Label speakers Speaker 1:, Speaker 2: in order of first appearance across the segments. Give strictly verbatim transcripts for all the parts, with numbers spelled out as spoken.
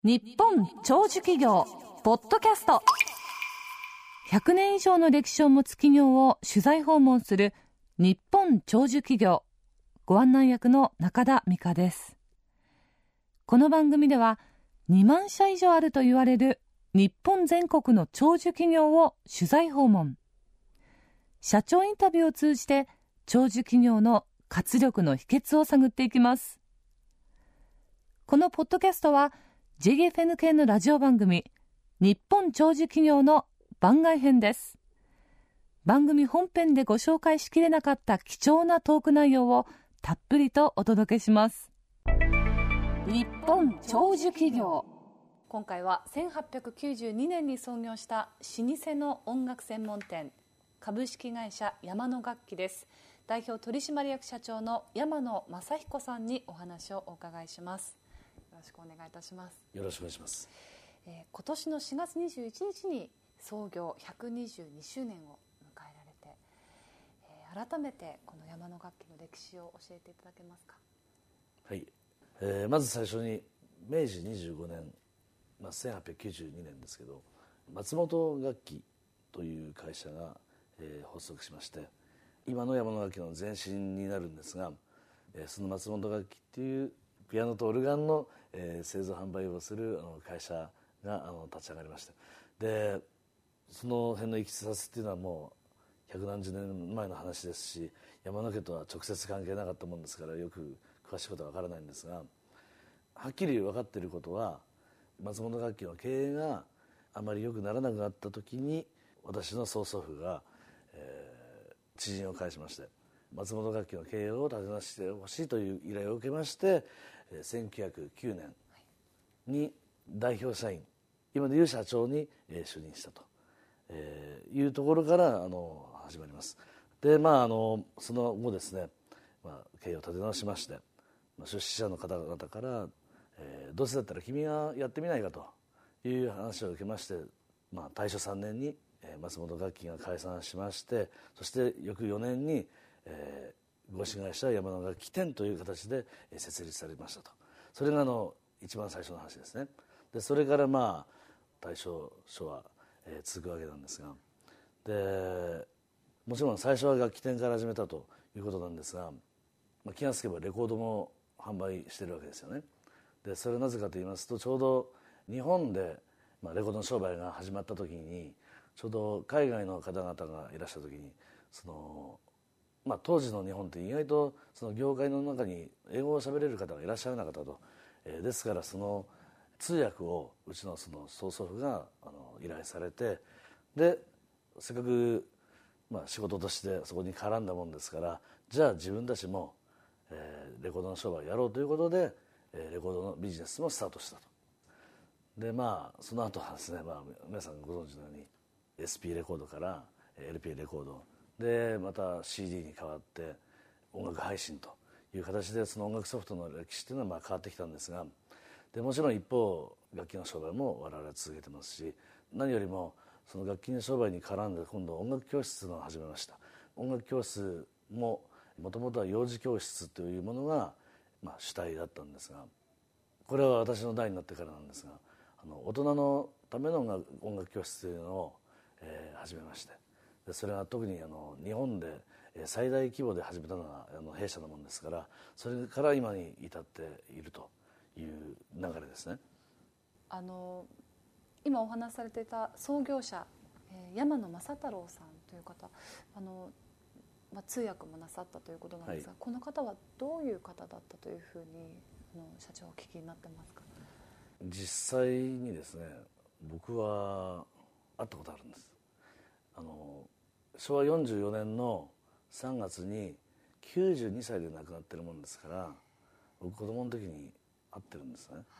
Speaker 1: 日本長寿企業ポッドキャスト、ひゃくねん以上の歴史を持つ企業を取材訪問する日本長寿企業、ご案内役の中田美香です。この番組ではにまんしゃ以上あると言われる日本全国の長寿企業を取材訪問、社長インタビューを通じて長寿企業の活力の秘訣を探っていきます。このポッドキャストはジェーエフエヌ 系のラジオ番組日本長寿企業の番外編です。番組本編でご紹介しきれなかった貴重なトーク内容をたっぷりとお届けします。日本長寿企業、今回はせんはっぴゃくきゅうじゅうにねんに創業した老舗の音楽専門店株式会社山野楽器です。代表取締役社長の山野正彦さんにお話をお伺いします。よろしくお願いいたします。
Speaker 2: よろしくお願いします。
Speaker 1: えー、今年のしがつにじゅういちにちに創業ひゃくにじゅうにしゅうねんを迎えられて、えー、改めてこの山野楽器の歴史を教えていただけますか。
Speaker 2: はい、えー、まず最初にめいじにじゅうごねん、まあ、せんはっぴゃくきゅうじゅうにねんですけど、松本楽器という会社が、えー、発足しまして、今の山野楽器の前身になるんですが、えー、その松本楽器っていうピアノとオルガンの、えー、製造販売をするあの会社があの立ち上がりました。でその辺のいきさつっていうのはもう百何十年前の話ですし、山野家とは直接関係なかったもんですからよく詳しいことは分からないんですが、はっきり分かっていることは、松本楽器の経営があまり良くならなくなった時に私の曽祖父が、えー、知人を介しまして松本楽器の経営を立て直してほしいという依頼を受けまして、せんきゅうひゃくきゅうねんに代表社員、今でいう社長に就任したというところからあの始まります。で、まあ、あのその後ですね、まあ、経営を立て直しまして、出資者の方々から、えー、どうせだったら君がやってみないかという話を受けまして、まあ、大正さんねんに松本楽器が解散しまして、そして翌よねんにえー、合資会社山野楽器店という形で設立されましたと。それがあの一番最初の話ですね。でそれからまあ大正昭和、えー、続くわけなんですが、でもちろん最初は楽器店から始めたということなんですが、まあ、気がつけばレコードも販売してるわけですよね。でそれはなぜかと言いますと、ちょうど日本で、まあ、レコードの商売が始まった時に、ちょうど海外の方々がいらした時に、そのまあ、当時の日本って意外とその業界の中に英語を喋れる方がいらっしゃらなかったと、えー、ですからその通訳をうちのその曽祖父があの依頼されて、でせっかく、まあ、仕事としてそこに絡んだもんですから、じゃあ自分たちも、えー、レコードの商売をやろうということで、えー、レコードのビジネスもスタートしたと。でまあその後はですね、まあ、皆さんご存知のように エスピー レコードから エルピー レコードでまた シーディー に変わって音楽配信という形で、その音楽ソフトの歴史というのはまあ変わってきたんですが、でもちろん一方楽器の商売も我々は続けてますし、何よりもその楽器の商売に絡んで今度音楽教室を始めました。音楽教室ももともとは幼児教室というものがまあ主体だったんですが、これは私の代になってからなんですが、あの大人のための音楽教室というのを、えー、始めまして、でそれが特にあの日本で最大規模で始めたのがあの弊社のものですから、それから今に至っているという流れですね。
Speaker 1: あの今お話しされていた創業者、えー、山野正太郎さんという方、あの、まあ、通訳もなさったということなんですが、はい、この方はどういう方だったというふうにあの社長お聞きになってますか。
Speaker 2: 実際にですね、僕は会ったことあるんです。あのしょわよんじゅうよねんのさんがつにきゅうじゅうにさいで亡くなってるもんですから、僕子供の時に会ってるんですね、はい、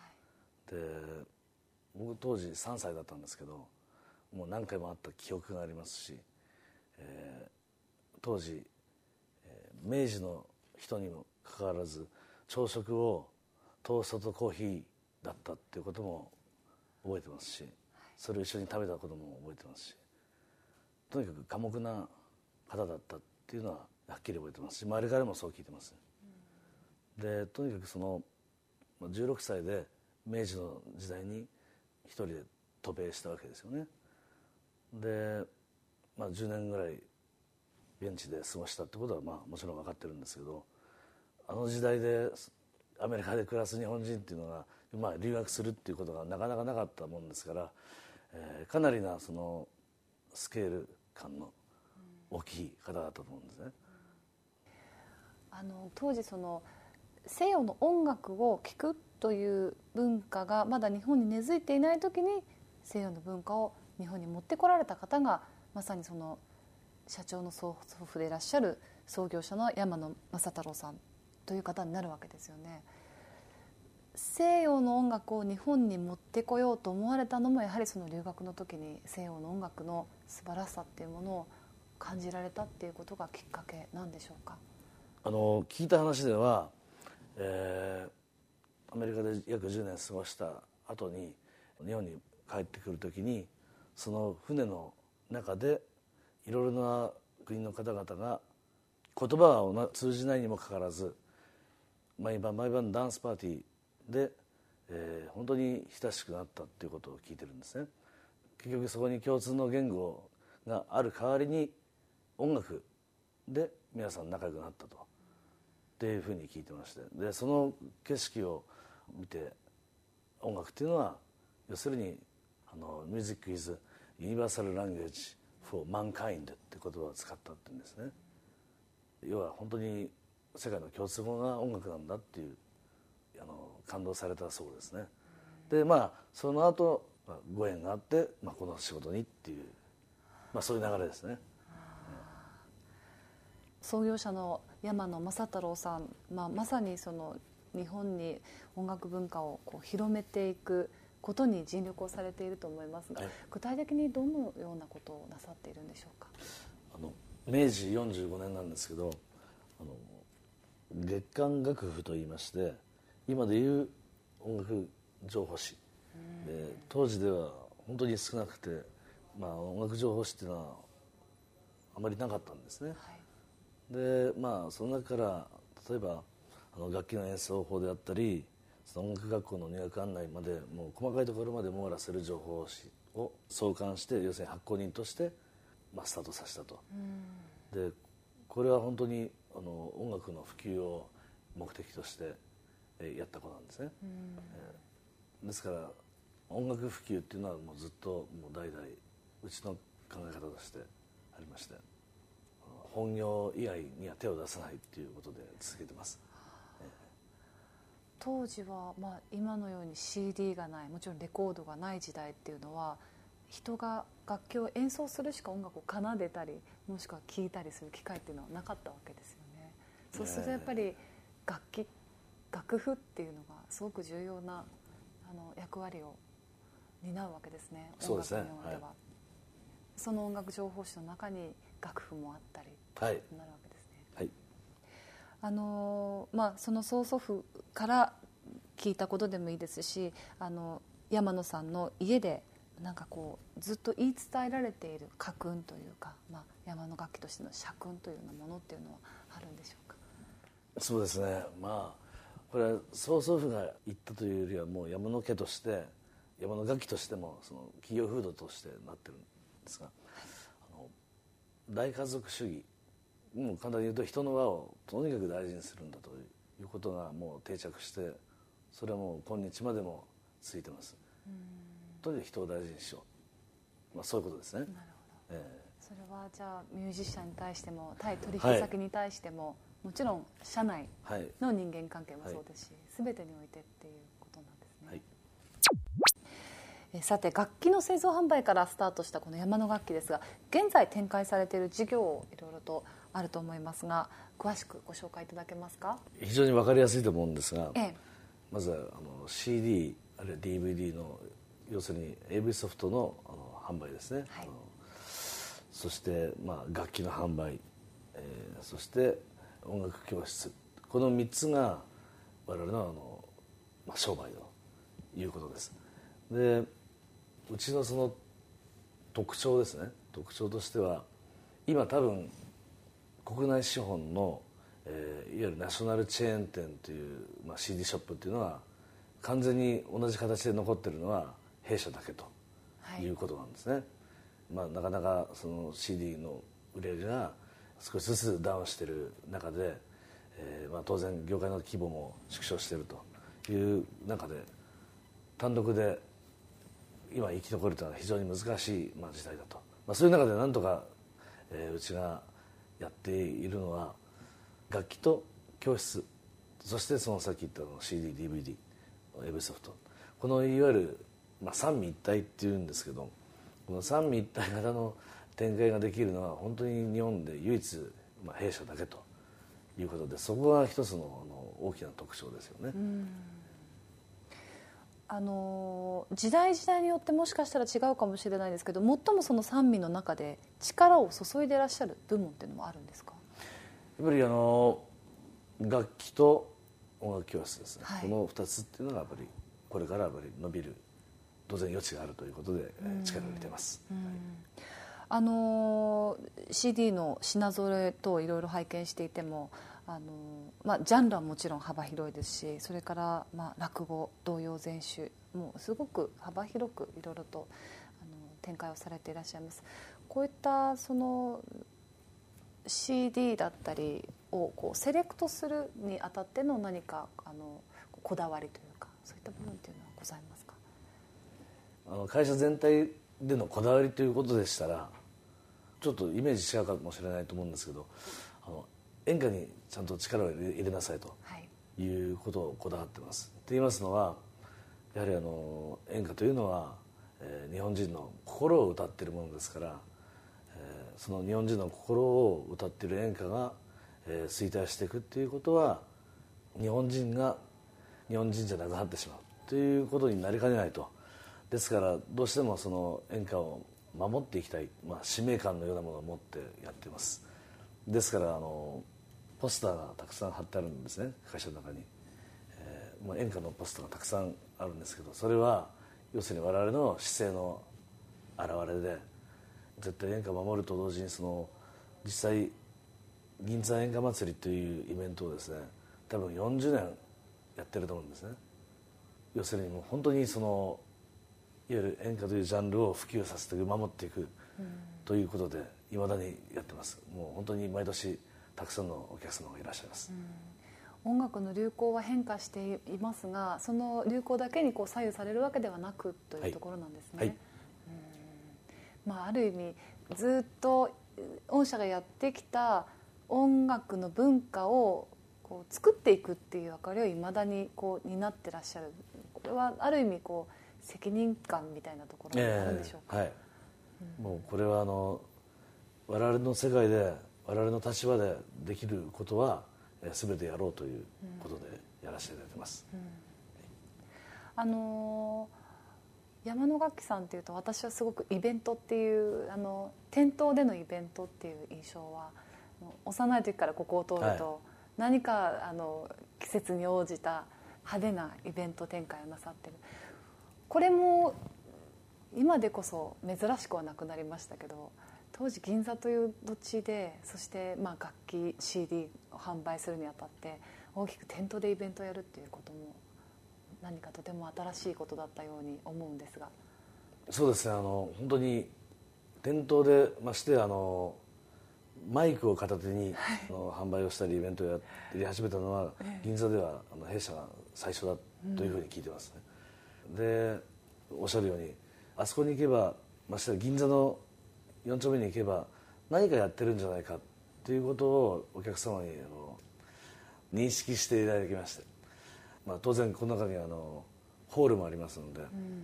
Speaker 2: で僕当時さんさいだったんですけど、もう何回も会った記憶がありますし、えー、当時、えー、明治の人にもかかわらず朝食をトーストとコーヒーだったっていうことも覚えてますし、それを一緒に食べたことも覚えてますし、とにかく寡黙な方だったっていうのははっきり覚えてますし、周りからもそう聞いてます、うん、でとにかくそのじゅうろくさいで明治の時代に一人で渡米したわけですよね。で、まあ、じゅうねんぐらい現地で過ごしたってことは、まあ、もちろん分かってるんですけど、あの時代でアメリカで暮らす日本人っていうのが、まあ、留学するっていうことがなかなかなかったもんですから、えー、かなりなそのスケール感の大きい方だったと思うんですね。
Speaker 3: あの当時その西洋の音楽を聴くという文化がまだ日本に根付いていない時に西洋の文化を日本に持ってこられた方がまさにその社長の曽祖父でいらっしゃる創業者の山野正太郎さんという方になるわけですよね。西洋の音楽を日本に持ってこようと思われたのもやはりその留学の時に西洋の音楽の素晴らしさっていうものを感じられたっていうことがきっかけなんでしょうか。
Speaker 2: あの聞いた話では、えー、アメリカで約じゅうねん過ごした後に日本に帰ってくる時にその船の中でいろいろな国の方々が言葉が通じないにもかかわらず毎晩毎晩ダンスパーティーで、えー、本当に親しくなったっていうことを聞いてるんですね。結局そこに共通の言語がある代わりに音楽で皆さん仲良くなったとっていうふうに聞いてまして、でその景色を見て音楽っていうのは要するにあの Music is Universal Language for Mankind って言葉を使ったっていうんですね。要は本当に世界の共通語が音楽なんだっていうあの感動されたそうですね。でまあその後、まあ、ご縁があって、まあ、この仕事にっていう、まあ、そういう流れですね。
Speaker 3: 創業者の山野正太郎さん、まあ、まさにその日本に音楽文化をこう広めていくことに尽力をされていると思いますが、はい、具体的にどのようなことをなさっているんでしょうか。
Speaker 2: あの明治よんじゅうごねんなんですけど、あの月刊楽譜といいまして今でいう音楽情報誌で、当時では本当に少なくて、まあ、音楽情報誌っていうのはあまりなかったんですね。はい、でまあその中から例えばあの楽器の演奏法であったりその音楽学校の入学案内までもう細かいところまで網羅する情報誌を創刊して要するに発行人として、まあ、スタートさせたと。でこれは本当にあの音楽の普及を目的としてやったことなんですね。えー、ですから音楽普及っていうのはもうずっともう代々うちの考え方としてありまして、本業以外には手を出さないっていうことで続けてます。えー、
Speaker 3: 当時は、まあ、今のように シーディー がない、もちろんレコードがない時代っていうのは人が楽器を演奏するしか音楽を奏でたりもしくは聴いたりする機会っていうのはなかったわけですよね。そうするとやっぱり楽器楽譜っていうのがすごく重要なあの役割を担うわけですね。
Speaker 2: そうですね。
Speaker 3: 音楽においては、はい、その音楽情報誌の中に楽譜もあったりとなるわけですね。
Speaker 2: はい、
Speaker 3: あのまあ、その曽祖父から聞いたことでもいいですし、あの山野さんの家でなんかこうずっと言い伝えられている家訓というか、まあ、山の楽器としての社訓というようなものっていうのはあるんでしょうか。
Speaker 2: そうですね、まあこれは曽祖父が言ったというよりはもう山の家として山の楽器としてもその企業風土としてなってるんですが、はい、あの大家族主義、もう簡単に言うと人の輪をとにかく大事にするんだということがもう定着して、それはもう今日までも続いてます。とにかく人を大事にしよう、まあ、そういうことですね。なるほど、
Speaker 3: えー、それはじゃあミュージシャンに対しても対取引先に対しても、はい、もちろん社内の人間関係もそうですし、はい、全てにおいてっていうことなんですね。はい、えさて楽器の製造販売からスタートしたこの山の楽器ですが、現在展開されている事業いろいろとあると思いますが、詳しくご紹介いただけますか。
Speaker 2: 非常に分かりやすいと思うんですが、
Speaker 3: ええ、
Speaker 2: まずはあの シーディー あるいは ディーブイディー の要するに エーブイ ソフト の, あの販売ですね。はい、あのそして、まあ、楽器の販売、えー、そして音楽教室、このみっつが我々の, あの、まあ、商売ということです。でうちのその特徴ですね、特徴としては今多分国内資本の、えー、いわゆるナショナルチェーン店という、まあ、シーディー ショップっていうのは完全に同じ形で残ってるのは弊社だけということなんですね、はい。まあ、なかなかその シーディー の売れ上げが少しずつダウンしている中で、えーまあ、当然業界の規模も縮小しているという中で単独で今生き残るというのは非常に難しい、まあ、時代だと、まあ、そういう中でなんとか、えー、うちがやっているのは楽器と教室、そしてそのさっき言ったの シーディー、ディーブイディー、ウェブソフト、このいわゆる、まあ、三位一体っていうんですけど、この三位一体型の展開ができるのは本当に日本で唯一、まあ、弊社だけということで、そこが一つの、あの大きな特徴ですよね。うん、
Speaker 3: あの時代時代によってもしかしたら違うかもしれないですけど、最もその三位の中で力を注いでいらっしゃる部門っていうのもあるんですか？
Speaker 2: やっぱりあの楽器と音楽教室ですね、はい、このふたつっていうのがやっぱりこれからやっぱり伸びる当然余地があるということで力を入れてます。うん、うん、
Speaker 3: あの シーディー の品揃え等いろいろ拝見していても、あの、まあ、ジャンルはもちろん幅広いですし、それから、まあ、落語、童謡、全集、もうすごく幅広くいろいろとあの展開をされていらっしゃいます。こういったその シーディー だったりをこうセレクトするにあたっての何かあのこだわりというか、そういった部分というのはございますか？
Speaker 2: あの会社全体でのこだわりということでしたらちょっとイメージ違うかもしれないと思うんですけど、あの演歌にちゃんと力を入れなさいということをこだわってます。と言いますのは、やはりあの演歌というのは、えー、日本人の心を歌っているものですから、えー、その日本人の心を歌っている演歌が、えー、衰退していくということは日本人が日本人じゃなくなってしまうということになりかねないと。ですからどうしてもその演歌を守っていきたい、まあ、使命感のようなものを持ってやっています。ですからあのポスターがたくさん貼ってあるんですね、会社の中に、えーまあ、演歌のポスターがたくさんあるんですけど、それは要するに我々の姿勢の表れで、絶対演歌を守ると同時にその実際銀座演歌祭りというイベントをですね多分よんじゅうねんやってると思うんですね。要するにもう本当にそのいわゆる演歌というジャンルを普及させて守っていくということでいまだにやってます。もう本当に毎年たくさんのお客様がいらっしゃいます。
Speaker 3: うん、音楽の流行は変化していますが、その流行だけにこう左右されるわけではなくというところなんですね。はいはい、うん、まあ、ある意味ずっと御社がやってきた音楽の文化をこう作っていくっていう役割をいまだにこう担ってらっしゃる。これはある意味こう責任感みたいなところがあるんでしょうか？えーはい、
Speaker 2: うん、もうこれはあの我々の世界で我々の立場でできることは全てやろうということでやらせていただいてます。うんうん、
Speaker 3: あのー、山野楽器さんっていうと私はすごくイベントっていうあの店頭でのイベントっていう印象は幼い時からここを通ると、はい、何かあの季節に応じた派手なイベント展開をなさってる。これも今でこそ珍しくはなくなりましたけど、当時銀座という土地でそしてまあ楽器 シーディー を販売するにあたって大きく店頭でイベントをやるっていうことも何かとても新しいことだったように思うんですが。
Speaker 2: そうですね、あの本当に店頭でましてあのマイクを片手に、はい、あの販売をしたりイベントをやり始めたのは、ええ、銀座ではあの弊社が最初だというふうに聞いてますね。うん、でおっしゃるようにあそこに行けばまして銀座のよん丁目に行けば何かやってるんじゃないかということをお客様にあの認識していただきまして、まあ、当然この中にあのホールもありますので、うん、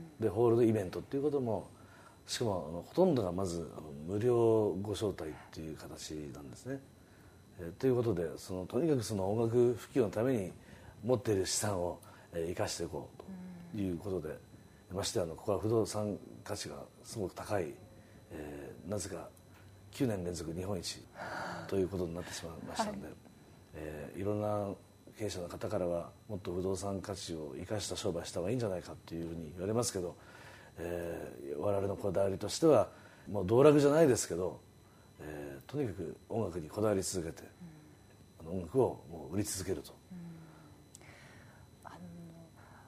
Speaker 2: でホールでイベントっていうこともしかもあのほとんどがまずあの無料ご招待っていう形なんですね。えー、ということでそのとにかくその音楽普及のために持っている資産を、えー、生かしていこうということで、うん、ましてあのここは不動産価値がすごく高い、えー、なぜかきゅうねん連続日本一ということになってしまいましたので、はい、えー、いろんな経営者の方からはもっと不動産価値を生かした商売した方がいいんじゃないかというふうに言われますけど、えー、我々のこだわりとしてはもう道楽じゃないですけど、えー、とにかく音楽にこだわり続けて、うん、音楽をもう売り続けると、
Speaker 3: うん、あの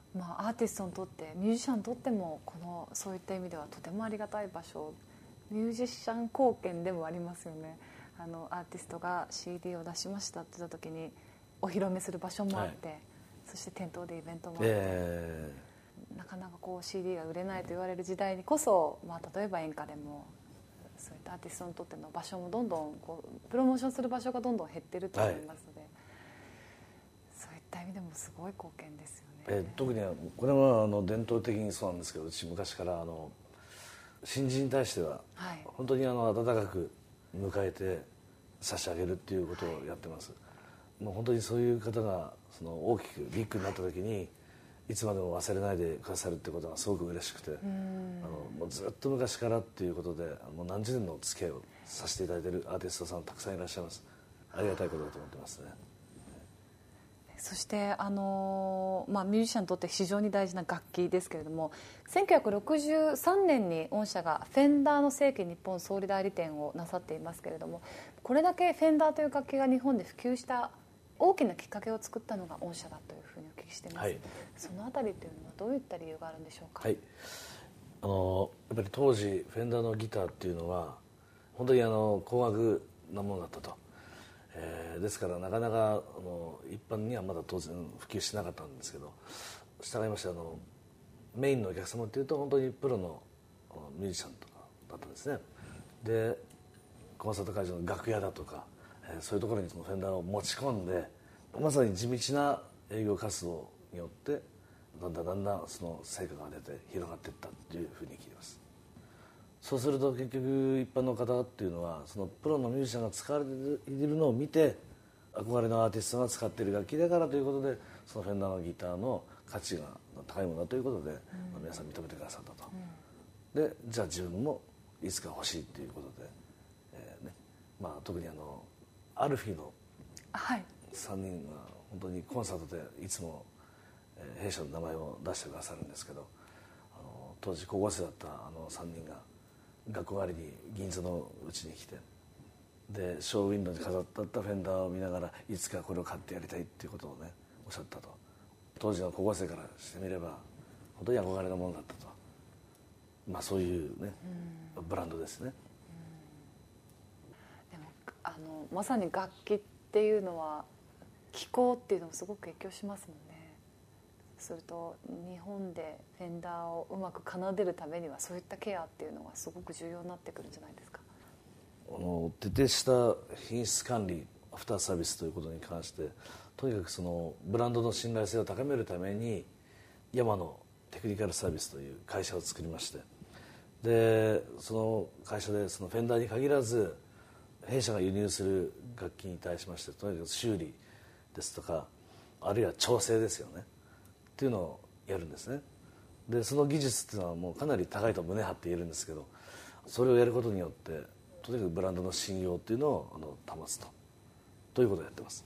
Speaker 3: まあ、アーティストにとってミュージシャンにとってもこのそういった意味ではとてもありがたい場所、ミュージシャン貢献でもありますよね。あのアーティストが シーディー を出しましたって言った時にお披露目する場所もあって、はい、そして店頭でイベントもあって、えー、なかなかこう シーディー が売れないと言われる時代にこそ、まあ、例えば演歌でもそういったアーティストにとっての場所もどんどんこうプロモーションする場所がどんどん減ってると思いますので、はい、そういった意味でもすごい貢献ですよね。
Speaker 2: えー、特にこれはあの伝統的にそうなんですけど、うち昔からあの新人に対しては本当にあの温かく迎えて差し上げるっていうことをやってます、はい、もう本当にそういう方がその大きくビッグになった時にいつまでも忘れないでくださるってことがすごく嬉しくて、あのもうずっと昔からっていうことでもう何十年の付き合いをさせていただいているアーティストさんたくさんいらっしゃいます。ありがたいことだと思ってますね。
Speaker 3: そしてあの、まあ、ミュージシャンにとって非常に大事な楽器ですけれども、せんきゅうひゃくろくじゅうさんねんに御社がフェンダーの世紀日本総理代理店をなさっていますけれども、これだけフェンダーという楽器が日本で普及した大きなきっかけを作ったのが御社だというふうにお聞きしています、はい、そのあたりというのはどういった理由があるんでしょうか。
Speaker 2: はい、あのやっぱり当時フェンダーのギターっていうのは本当にあの高額なものだったと、えー、ですからなかなかあの一般にはまだ当然普及しなかったんですけど、従いましてあのメインのお客様っていうと本当にプロのミュージシャンとかだったんですね。でコンサート会場の楽屋だとか、えー、そういうところにそのフェンダーを持ち込んで、まさに地道な営業活動によってだんだんだんだんその成果が出て広がっていったというふうに聞いています。そうすると結局一般の方っていうのはそのプロのミュージシャンが使われているのを見て憧れのアーティストが使っている楽器だからということでそのフェンダーのギターの価値が高いものだということで、うん、皆さん認めてくださったと、うん、でじゃあ自分もいつか欲しいということで、えーねまあ、特にあのアルフィーのさんにんが本当にコンサートでいつも弊社の名前を出してくださるんですけど、あの当時高校生だったあのさんにんが学校帰りに銀座のうちに来て、でショーウィンドウに飾ってあったフェンダーを見ながらいつかこれを買ってやりたいっていうことをねおっしゃったと。当時の高校生からしてみれば本当に憧れのものだったと、まあそういうね、うん、ブランドですね、
Speaker 3: うん、でもあのまさに楽器っていうのは気候っていうのもすごく影響しますもんね。すると日本でフェンダーをうまく奏でるためにはそういったケアっていうのがすごく重要になってくるんじゃないですか。
Speaker 2: あの徹底した品質管理アフターサービスということに関してとにかくそのブランドの信頼性を高めるためにヤマノテクニカルサービスという会社を作りまして、でその会社でそのフェンダーに限らず弊社が輸入する楽器に対しましてとにかく修理ですとかあるいは調整ですよねっていうのをやるんですね。でその技術っていうのはもうかなり高いと胸張って言えるんですけど、それをやることによってとにかくブランドの信用っていうのをあの保つとということをやってます。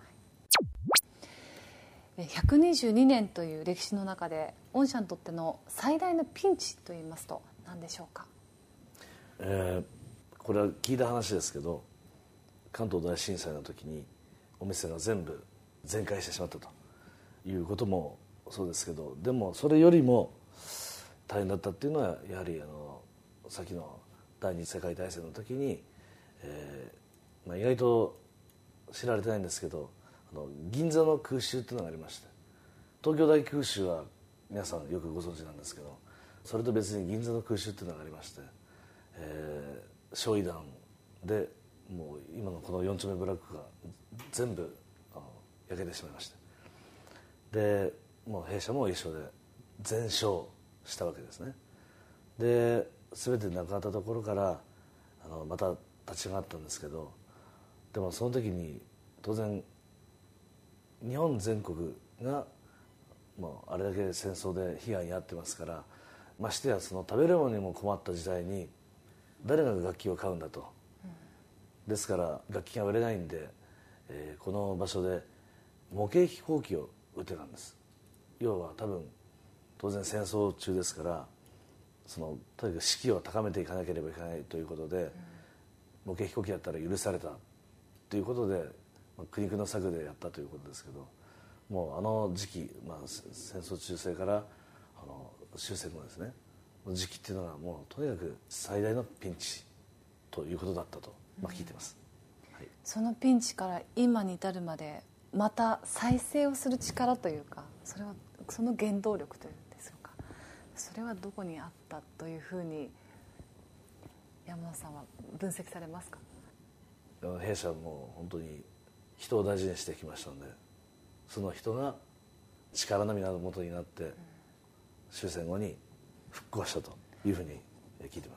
Speaker 3: ひゃくにじゅうにねんという歴史の中で御社にとっての最大のピンチといいますと何でしょうか。
Speaker 2: えー、これは聞いた話ですけど、関東大震災の時にお店が全部全壊してしまったということもそうですけど、でもそれよりも大変だったっていうのはやはりあの先の第二次世界大戦の時に、えーまあ、意外と知られてないんですけどあの銀座の空襲っていうのがありまして、東京大空襲は皆さんよくご存知なんですけど、それと別に銀座の空襲っていうのがありまして、えー、焼夷弾でもう今のこのよん丁目ブラックが全部あの焼けてしまいまして、でもう弊社も一緒で全焼したわけですね。で全てなくなったところからあのまた立ち上がったんですけど、でもその時に当然日本全国がもうあれだけ戦争で被害に遭ってますから、ましてやその食べるものにも困った時代に誰が楽器を買うんだと、うん、ですから楽器が売れないんで、えー、この場所で模型飛行機を売ってたんです。要は多分当然戦争中ですからそのとにかく士気を高めていかなければいけないということで、うん、模型飛行機だったら許されたということで、まあ、苦肉の策でやったということですけど、 もうあの時期、まあ、戦争中世からあの終戦後ですねの時期っていうのがもうとにかく最大のピンチということだったと、まあ、聞いてます、
Speaker 3: うん、はい、そのピンチから今に至るまでまた再生をする力というか、それはその原動力というんですか、それはどこにあったというふうに山野さんは分析されますか？
Speaker 2: 弊社はもう本当に人を大事にしてきましたので、その人が力の源になって終戦後に復興したというふうに聞いてます。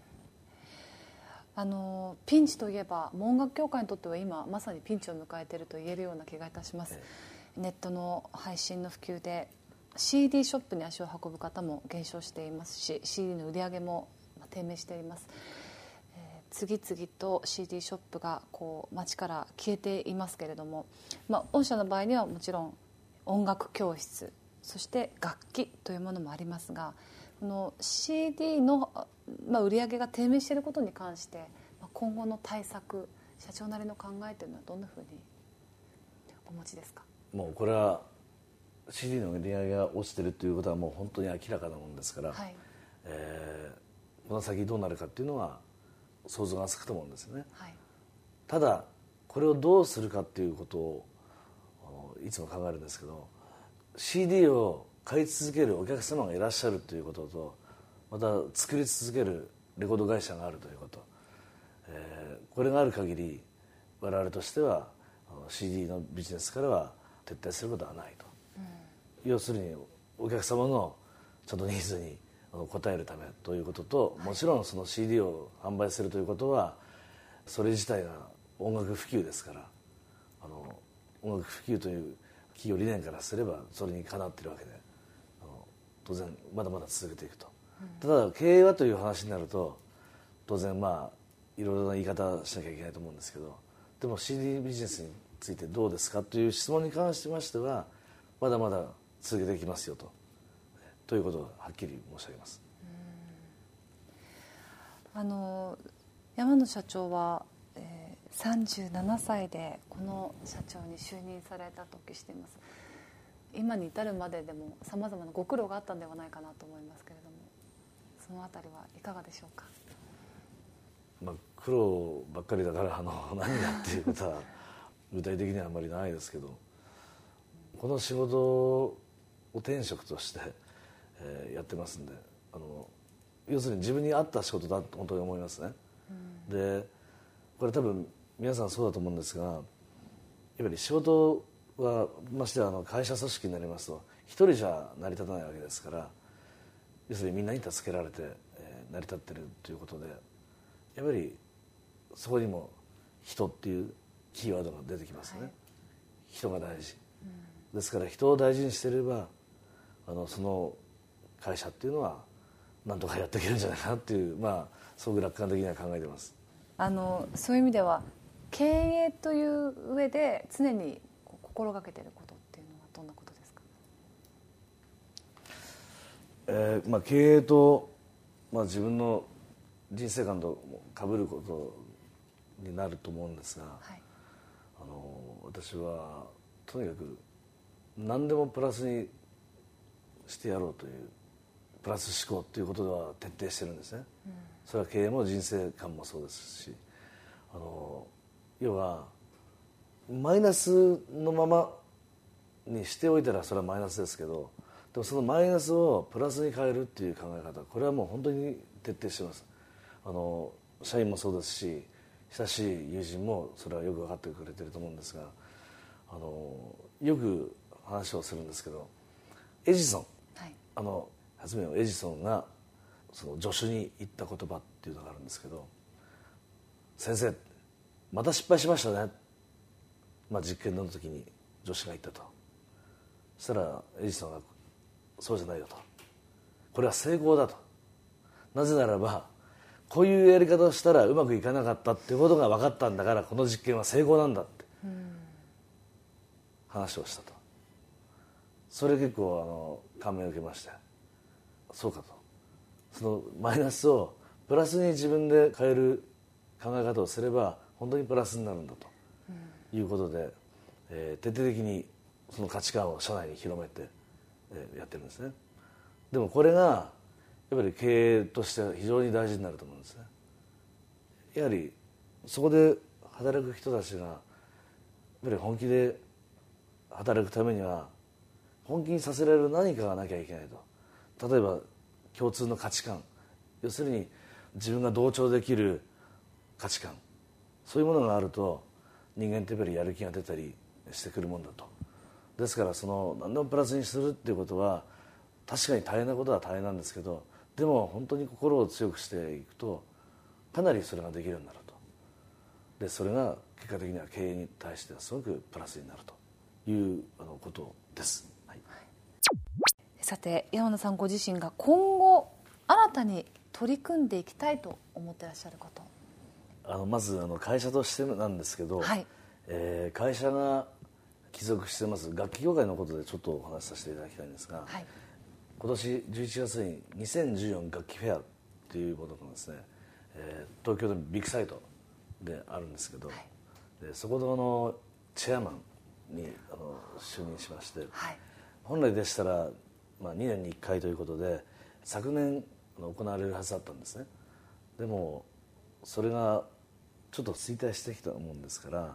Speaker 3: あのピンチといえば音楽協会にとっては今まさにピンチを迎えていると言えるような気がいたします、ええ、ネットの配信の普及で シーディー ショップに足を運ぶ方も減少していますし、 シーディー の売り上げも低迷しています。次々と シーディー ショップがこう街から消えていますけれども、まあ、御社の場合にはもちろん音楽教室、そして楽器というものもありますが、この シーディー の、まあ、売り上げが低迷していることに関して、まあ、今後の対策、社長なりの考えというのはどんなふうにお持ちですか？
Speaker 2: もうこれは シーディー の売り上げが落ちているということはもう本当に明らかなものですから、はい、えー、この先どうなるかっていうのは想像がつくと思うんですよね、はい、ただこれをどうするかっていうことをいつも考えるんですけど、 シーディー を買い続けるお客様がいらっしゃるということと、また作り続けるレコード会社があるということ、えー、これがある限り我々としては シーディー のビジネスからは撤退することはないと、うん、要するにお客様のちゃんとニーズに応えるためということと、もちろんその シーディー を販売するということはそれ自体が音楽普及ですから、あの音楽普及という企業理念からすればそれにかなっているわけで、あの当然まだまだ続けていくと、うん、ただ経営はという話になると当然まあいろいろな言い方しなきゃいけないと思うんですけど、でも シーディー ビジネスについてどうですかという質問に関しましてはまだまだ続けていきますよとということをはっきり申し上げます。
Speaker 3: あの山野社長は、えー、さんじゅうななさいでこの社長に就任されたとお聞きしています。今に至るまででもさまざまなご苦労があったんではないかなと思いますけれども、そのあたりはいかがでしょうか？
Speaker 2: まあ、苦労ばっかりだからあの何がっていうことは具体的にはあまりないですけど、この仕事を転職としてえー、やってますんで、あの要するに自分に合った仕事だと本当に思いますね、うん、でこれ多分皆さんそうだと思うんですが、やっぱり仕事はましてはあの会社組織になりますと一人じゃ成り立たないわけですから、要するにみんなに助けられて、えー、成り立ってるということで、やっぱりそこにも人っていうキーワードが出てきますね、はい、人が大事、うん、ですから人を大事にしていればあのその会社っていうのはなんとかやっていけるんじゃないかなっていう、まあそういう楽観的には考えています。あ
Speaker 3: のそういう意味では経営という上で常に心がけていることっていうのはどんなことですか？
Speaker 2: えーまあ、経営と、まあ、自分の人生観と被ることになると思うんですが、はい、あの私はとにかく何でもプラスにしてやろうというプラス思考ということでは徹底してるんですね、うん、それは経営も人生観もそうですし、あの要はマイナスのままにしておいたらそれはマイナスですけど、でもそのマイナスをプラスに変えるっていう考え方、これはもう本当に徹底してます。あの社員もそうですし親しい友人もそれはよく分かってくれてると思うんですが、あのよく話をするんですけど、エジソン、はい、あの発明王エジソンがその助手に言った言葉っていうのがあるんですけど、先生また失敗しましたね、まあ、実験の時に助手が言ったと。そしたらエジソンがそうじゃないよと、これは成功だと、なぜならばこういうやり方をしたらうまくいかなかったっていうことが分かったんだから、この実験は成功なんだって話をしたと。それ結構あの感銘を受けまして、そうかと、そのマイナスをプラスに自分で変える考え方をすれば本当にプラスになるんだということで、えー、徹底的にその価値観を社内に広めて、えーやってるんですね。でもこれがやっぱり経営としては非常に大事になると思うんですね。やはりそこで働く人たちがやっぱり本気で働くためには本気にさせられる何かがなきゃいけないと。例えば共通の価値観、要するに自分が同調できる価値観、そういうものがあると人間ってやっぱりやる気が出たりしてくるもんだと。ですからその何でもプラスにするっていうことは確かに大変なことは大変なんですけど、でも本当に心を強くしていくとかなりそれができるようになると。でそれが結果的には経営に対してはすごくプラスになるというあのことです、はい。
Speaker 3: さて山野さんご自身が今後新たに取り組んでいきたいと思ってらっしゃること。
Speaker 2: あのまずあの会社としてなんですけど、
Speaker 3: はい、
Speaker 2: えー、会社が帰属してます楽器業界のことでちょっとお話しさせていただきたいんですが、はい、今年じゅういちがつににせんじゅうよん楽器フェアというものがですね、えー、東京のビッグサイトであるんですけど、はい、でそこのチェアマンにあの就任しまして、はい、本来でしたら、まあ、にねんにいっかいということで昨年行われるはずだったんですね。でもそれがちょっと衰退してきたもんですから、はい、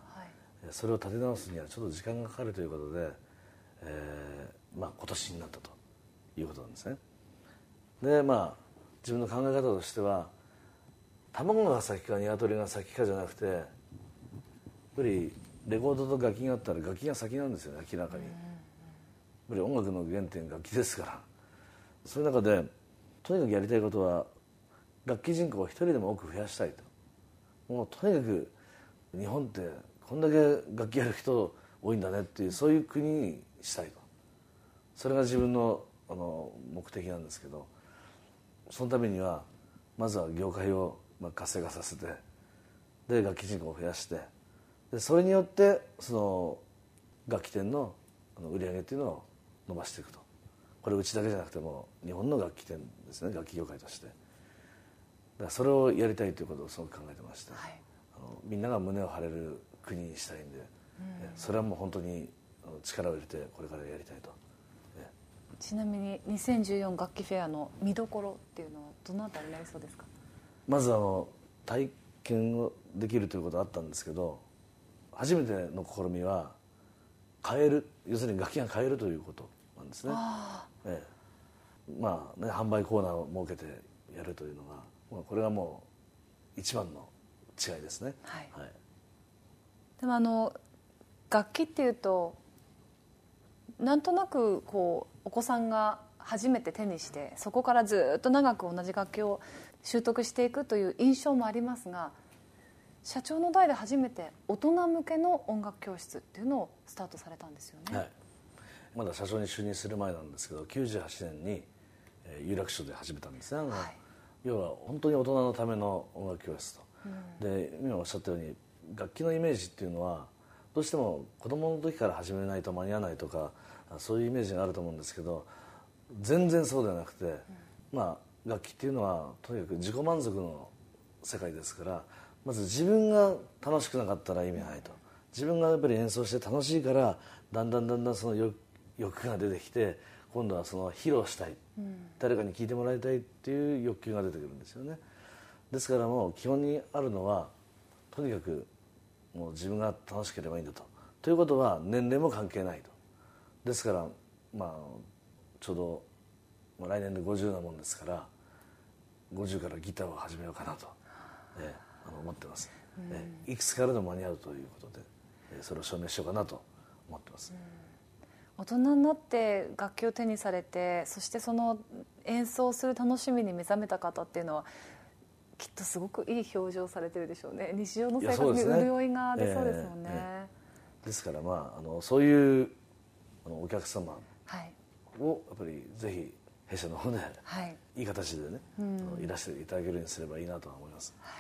Speaker 2: それを立て直すにはちょっと時間がかかるということで、えーまあ、今年になったということなんですね。でまあ自分の考え方としては卵が先か鶏が先かじゃなくて、やっぱりレコードと楽器があったら楽器が先なんですよね、明らかに。やっぱり音楽の原点楽器ですから。そういう中でとにかくやりたいことは楽器人口を一人でも多く増やしたいと。もうとにかく日本ってこんだけ楽器やる人多いんだねっていう、そういう国にしたいと。それが自分のあの目的なんですけど、そのためにはまずは業界をまあ活性化させて、で楽器人口を増やして、でそれによってその楽器店の売り上げっていうのを伸ばしていくと。これうちだけじゃなくても日本の楽器店ですね、楽器業界として。だからそれをやりたいということをすごく考えてまして、はい、あのみんなが胸を張れる国にしたいんで、うん、それはもう本当に力を入れてこれからやりたいと。
Speaker 3: ちなみににせんじゅうよん楽器フェアの見どころっていうのはどのあたりになりそうですか。
Speaker 2: まずあの体験をできるということがあったんですけど、初めての試みは買える、要するに楽器が買えるということなんですね。ええ、まあね、販売コーナーを設けてやるというのが、まあ、これがもう一番の違いですね。はいはい、
Speaker 3: でもあの楽器っていうとなんとなくこうお子さんが初めて手にしてそこからずっと長く同じ楽器を習得していくという印象もありますが、社長の代で初めて大人向けの音楽教室っていうのをスタートされたんですよね。はい、
Speaker 2: まだ社長に就任する前なんですけど、きゅうじゅうはちねんに、えー、有楽町で始めたんですね。はい、要は本当に大人のための音楽教室と、うん、で今おっしゃったように楽器のイメージっていうのはどうしても子供の時から始めないと間に合わないとか、そういうイメージがあると思うんですけど、全然そうではなくて、うん、まあ楽器っていうのはとにかく自己満足の世界ですから、まず自分が楽しくなかったら意味ないと。自分がやっぱり演奏して楽しいからだんだんだんだんその 欲, 欲が出てきて、今度はその披露したい、うん、誰かに聴いてもらいたいっていう欲求が出てくるんですよね。ですからもう基本にあるのはとにかくもう自分が楽しければいいんだと。ということは年齢も関係ないと。ですからまあちょうど、まあ、来年でごじゅうなもんですからごじゅうからギターを始めようかなと、えー、あの思ってます、えー、いくつからでも間に合うということで、えー、それを証明しようかなと思ってます。
Speaker 3: 大人になって楽器を手にされて、そしてその演奏する楽しみに目覚めた方っていうのはきっとすごくいい表情されてるでしょうね。日常の生活に潤いが出そうですもんね。え
Speaker 2: ー、ですからまああのそういうあのお客様をやっぱりぜひ弊社の方で、はい、いい形でね、うん、いらしていただけるようにすればいいなとは思います。はい、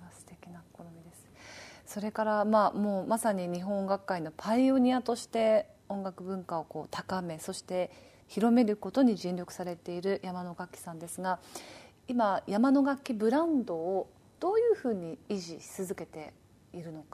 Speaker 3: 素敵な試みです。それからまあもうまさに日本音楽界のパイオニアとして音楽文化をこう高め、そして広めることに尽力されている山野楽器さんですが、今山野楽器ブランドをどういうふうに維持し続けているのか、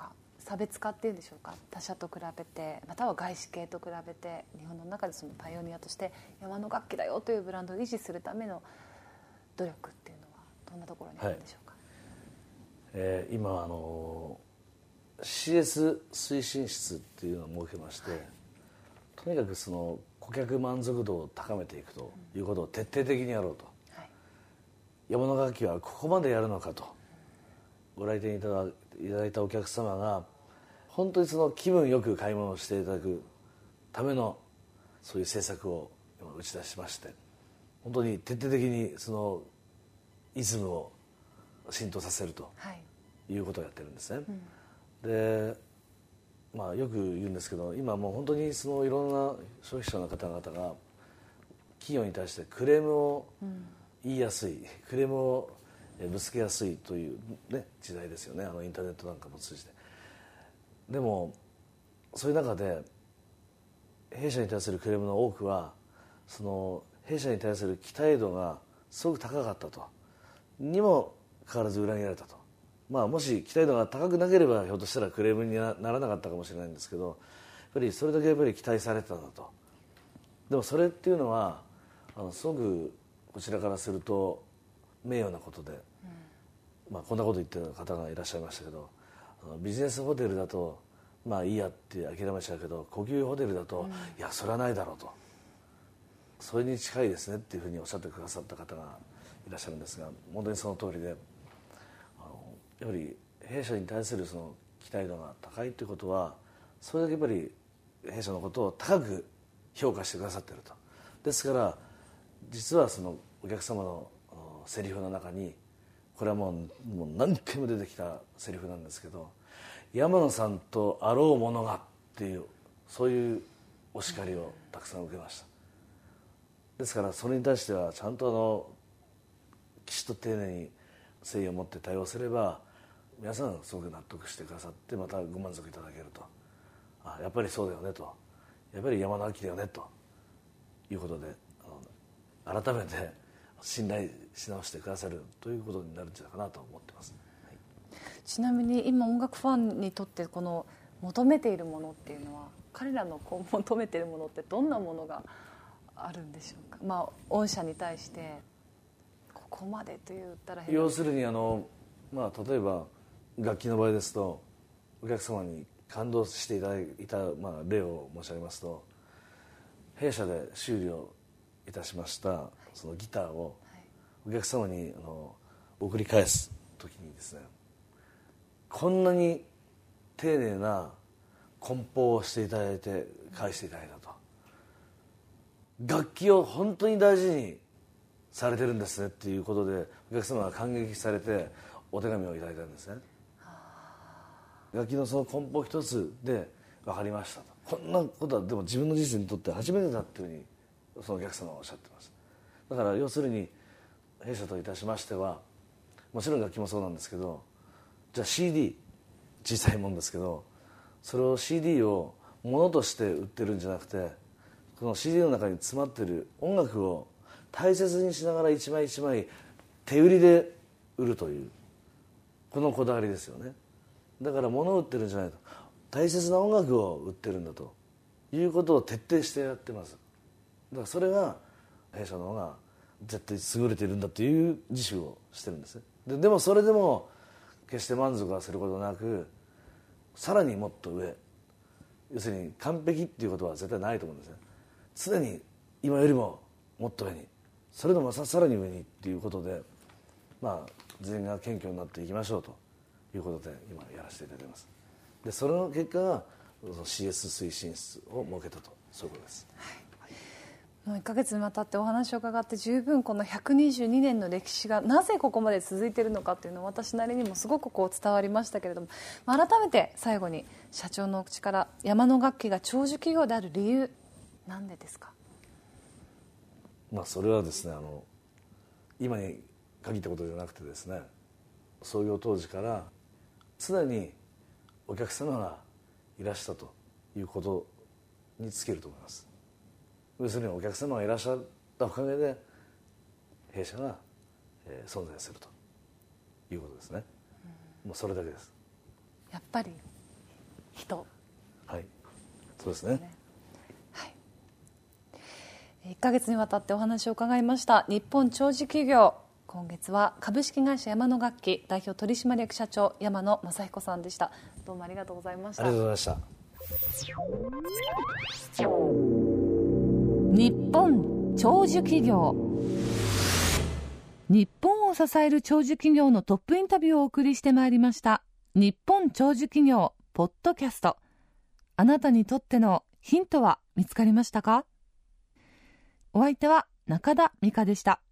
Speaker 3: 差別化っていうんでしょうか、他社と比べてまたは外資系と比べて日本の中でそのパイオニアとして山の楽器だよというブランドを維持するための努力っていうのはどんなところにあるんでしょうか。
Speaker 2: はい、えー、今あの シーエス 推進室っていうのを設けまして、はい、とにかくその顧客満足度を高めていくということを徹底的にやろうと、はい、山の楽器はここまでやるのかと、ご来店いただいただいたお客様が本当にその気分よく買い物をしていただくためのそういう政策を今打ち出しまして、本当に徹底的にそのイズムを浸透させるということをやってるんですね、うん、で、まあ、よく言うんですけど、今もう本当にそのいろんな消費者の方々が企業に対してクレームを言いやすい、うん、クレームをぶつけやすいという、ね、時代ですよね、あのインターネットなんかも通じて。でもそういう中で弊社に対するクレームの多くはその弊社に対する期待度がすごく高かったとにもかかわらず裏切られたと、まあ、もし期待度が高くなければひょっとしたらクレームにならなかったかもしれないんですけど、やっぱりそれだけやっぱり期待されてたんだと。でもそれっていうのはあのすごくこちらからすると名誉なことで、うん、まあ、こんなこと言ってる方がいらっしゃいましたけど、あのビジネスホテルだとまあいいやって諦めちゃうけど、高級ホテルだと、うん、いやそれはないだろうと、それに近いですねっていうふうにおっしゃってくださった方がいらっしゃるんですが、本当にその通りで、あのやっぱり弊社に対するその期待度が高いということはそれだけやっぱり弊社のことを高く評価してくださっていると。ですから実はそのお客様のセリフの中に、これはもう、もう何回も出てきたセリフなんですけど、山野さんとあろうものがっていう、そういうお叱りをたくさん受けました。ですからそれに対してはちゃんとあのきちっと丁寧に誠意を持って対応すれば皆さんすごく納得してくださって、またご満足いただけると、あやっぱりそうだよねと、やっぱり山の秋だよねということで、あの改めて信頼し直してくださるということになるんじゃないかなと思ってます、はい、
Speaker 3: ちなみに今音楽ファンにとってこの求めているものっていうのは、彼らのこう求めているものってどんなものがあるんでしょうか。まあ御社に対してここまでと言ったら変な、
Speaker 2: 要するにあの、まあ、例えば楽器の場合ですと、お客様に感動していただいた、まあ、例を申し上げますと、弊社で修理をいたしましたそのギターをお客様にあの送り返す時にですね、こんなに丁寧な梱包をしていただいて返していただいたと、楽器を本当に大事にされてるんですねっていうことでお客様が感激されてお手紙をいただいたんですね。楽器のその梱包一つで分かりましたと、こんなことはでも自分の人生にとって初めてだっていうふうにそのお客様はおっしゃってます。だから要するに弊社といたしましては、もちろん楽器もそうなんですけど、じゃあ シーディー 小さいもんですけど、それを シーディー を物として売ってるんじゃなくて、この シーディー の中に詰まってる音楽を大切にしながら一枚一枚手売りで売るという、このこだわりですよね。だから物を売ってるんじゃないと、大切な音楽を売ってるんだということを徹底してやってます。だからそれが弊社の方が絶対優れているんだという自主をしてるんですね。 で, でもそれでも決して満足はすることなく、さらにもっと上、要するに完璧っていうことは絶対ないと思うんですね。常に今よりももっと上に、それでもささらに上にっていうことで、まあ全員が謙虚になっていきましょうということで今やらせていただいています。でそれの結果が シーエス 推進室を設けたと、そういうことです、はい、
Speaker 3: もういっかげつにわたってお話を伺って、十分このひゃくにじゅうにねんの歴史がなぜここまで続いているのかっていうのは私なりにもすごくこう伝わりましたけれども、改めて最後に社長のお口から山の楽器が長寿企業である理由、なんでですか。
Speaker 2: まあ、それはですね、あの今に限ったことじゃなくてですね、創業当時から常にお客様がいらしたということに尽きると思います。要するにお客様がいらっしゃったおかげで弊社が、えー、存在するということですね、うん、もうそれだけです。
Speaker 3: やっぱり人。
Speaker 2: はい、そうですね。
Speaker 3: はい、いっかげつにわたってお話を伺いました日本長寿企業。今月は株式会社山野楽器代表取締役社長山野正彦さんでした。どうもありがとうございました。
Speaker 2: ありがとうございました。
Speaker 1: 日本長寿企業。日本を支える長寿企業のトップインタビューをお送りしてまいりました日本長寿企業ポッドキャスト。あなたにとってのヒントは見つかりましたか？お相手は中田美香でした。